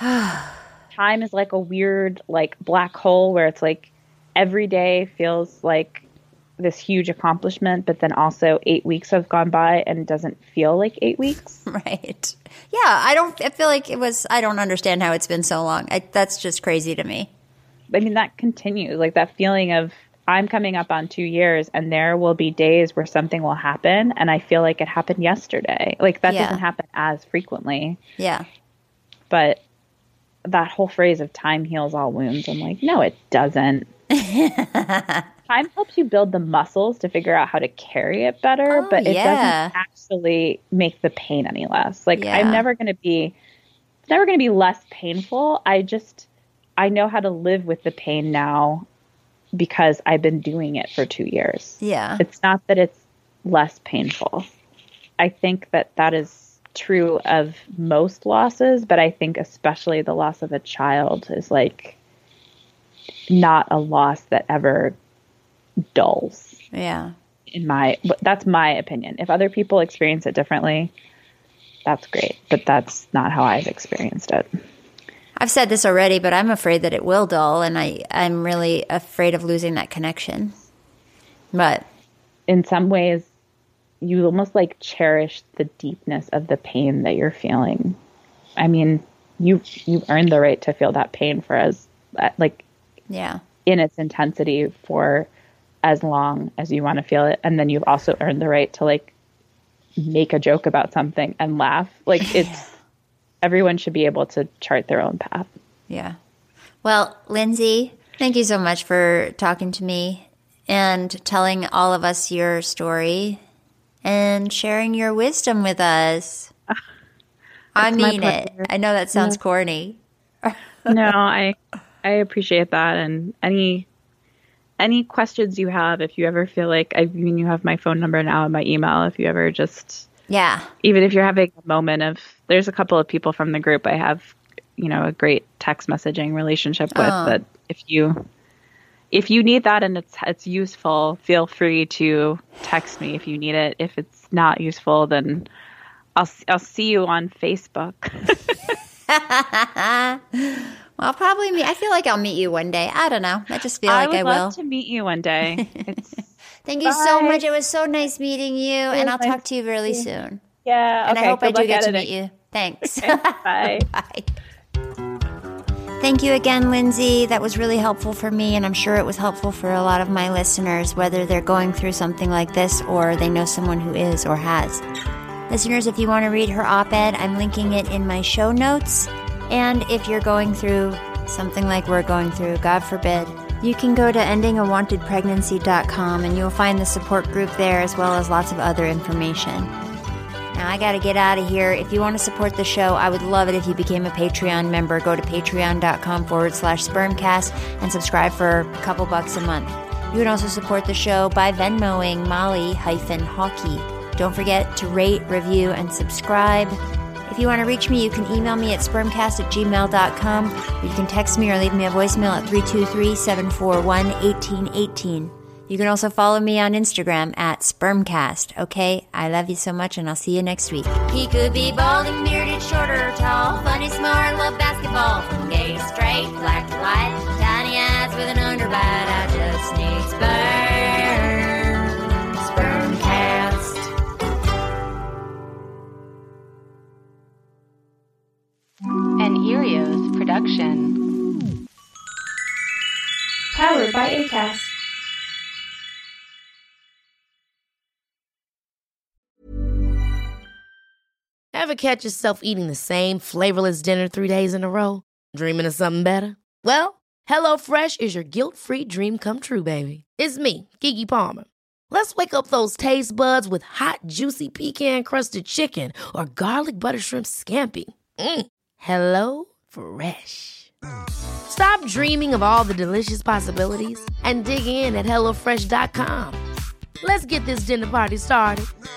time is like a weird like black hole where it's like every day feels like this huge accomplishment, but then also eight weeks have gone by and it doesn't feel like eight weeks. Right. Yeah. I don't, I feel like it was, I don't understand how it's been so long. I, that's just crazy to me. I mean, that continues, like that feeling of I'm coming up on two years and there will be days where something will happen and I feel like it happened yesterday. Like that Yeah. doesn't happen as frequently. Yeah. But that whole phrase of time heals all wounds, I'm like, no, it doesn't. Time helps you build the muscles to figure out how to carry it better, Oh, but it yeah. doesn't actually make the pain any less. Like Yeah. I'm never going to be, it's never going to be less painful. I just, I know how to live with the pain now because I've been doing it for two years. Yeah. It's not that it's less painful. I think that that is true of most losses, but I think especially the loss of a child is like not a loss that ever dulls. Yeah. In my, that's my opinion. If other people experience it differently, that's great, but that's not how I've experienced it. I've said this already, but I'm afraid that it will dull, and I, I'm really afraid of losing that connection. But in some ways, you almost like cherish the deepness of the pain that you're feeling. I mean, you you earned the right to feel that pain for as like yeah, in its intensity for as long as you want to feel it, and then you've also earned the right to like make a joke about something and laugh. Like it's everyone should be able to chart their own path. Yeah. Well, Lindsay, thank you so much for talking to me and telling all of us your story and sharing your wisdom with us. I mean it. I know that sounds yeah. corny. No, I I appreciate that. And any any questions you have, if you ever feel like, I mean, you have my phone number now and my email, if you ever just, yeah, even if you're having a moment of, there's a couple of people from the group I have, you know, a great text messaging relationship with oh. that if you, if you need that and it's, it's useful, feel free to text me if you need it. If it's not useful, then I'll, I'll see you on Facebook. Well, I'll probably meet. I feel like I'll meet you one day. I don't know. I just feel I like I will. I would love to meet you one day. It's, Thank you bye. so much. It was so nice meeting you, it and I'll nice talk to you really soon. Yeah, and okay, I hope I do get to editing. meet you. Thanks. Okay, bye. Bye. Thank you again, Lindsay. That was really helpful for me, and I'm sure it was helpful for a lot of my listeners, whether they're going through something like this or they know someone who is or has. Listeners, if you want to read her op-ed, I'm linking it in my show notes. And if you're going through something like we're going through, God forbid, you can go to ending a wanted pregnancy dot com and you'll find the support group there as well as lots of other information. Now, I got to get out of here. If you want to support the show, I would love it if you became a Patreon member. Go to patreon.com forward slash spermcast and subscribe for a couple bucks a month. You can also support the show by Venmoing Molly hyphen Hockey. Don't forget to rate, review, and subscribe. If you want to reach me, you can email me at spermcast at gmail dot com. Or you can text me or leave me a voicemail at three two three, seven four one, one eight one eight. You can also follow me on Instagram at spermcast. Okay, I love you so much, and I'll see you next week. He could be balding, bearded, short or tall, funny, smart, love basketball, from gay to straight, black to white, tiny eyes with an underbite. I just need sperm. Spermcast. An Erios production. Powered by Acast. Ever catch yourself eating the same flavorless dinner three days in a row? Dreaming of something better? Well, HelloFresh is your guilt-free dream come true, baby. It's me, Keke Palmer. Let's wake up those taste buds with hot, juicy pecan-crusted chicken or garlic butter shrimp scampi. Mm. Hello Fresh. Stop dreaming of all the delicious possibilities and dig in at hello fresh dot com. Let's get this dinner party started.